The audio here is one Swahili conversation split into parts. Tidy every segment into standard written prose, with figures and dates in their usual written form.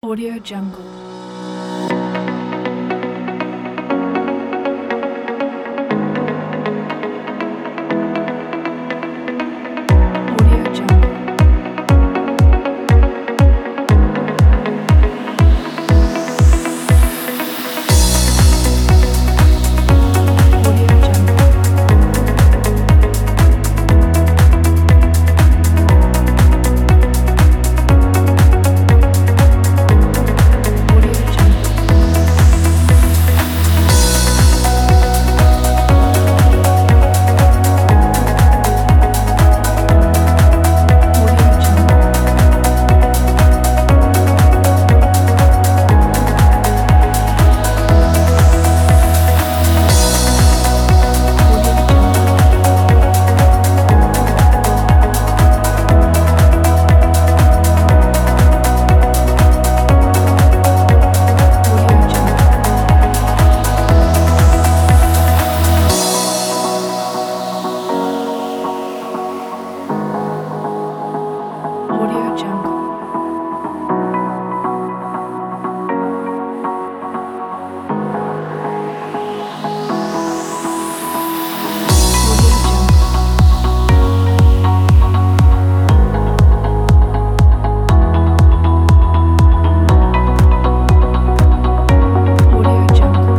Audio Jungle. Audio Jungle. Audio Jungle. Audio Jungle. Audio Jungle. Audio Jungle. Audio Jungle. Audio Jungle. Audio Jungle. Audio Jungle.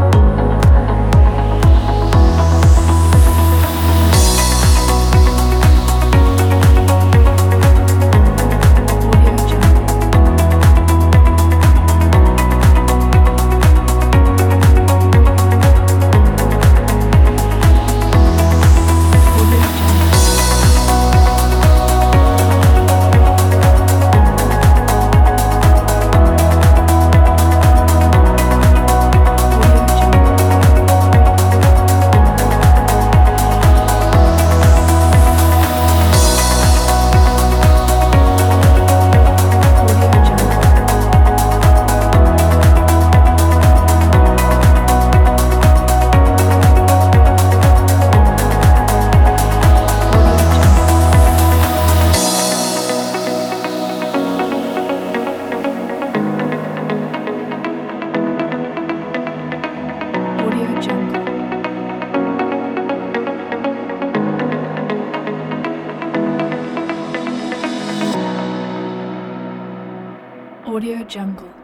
Audio Jungle. Audio Jungle. Audio Jungle. Audio Jungle. Audio Jungle. Audio Jungle. Audio Jungle.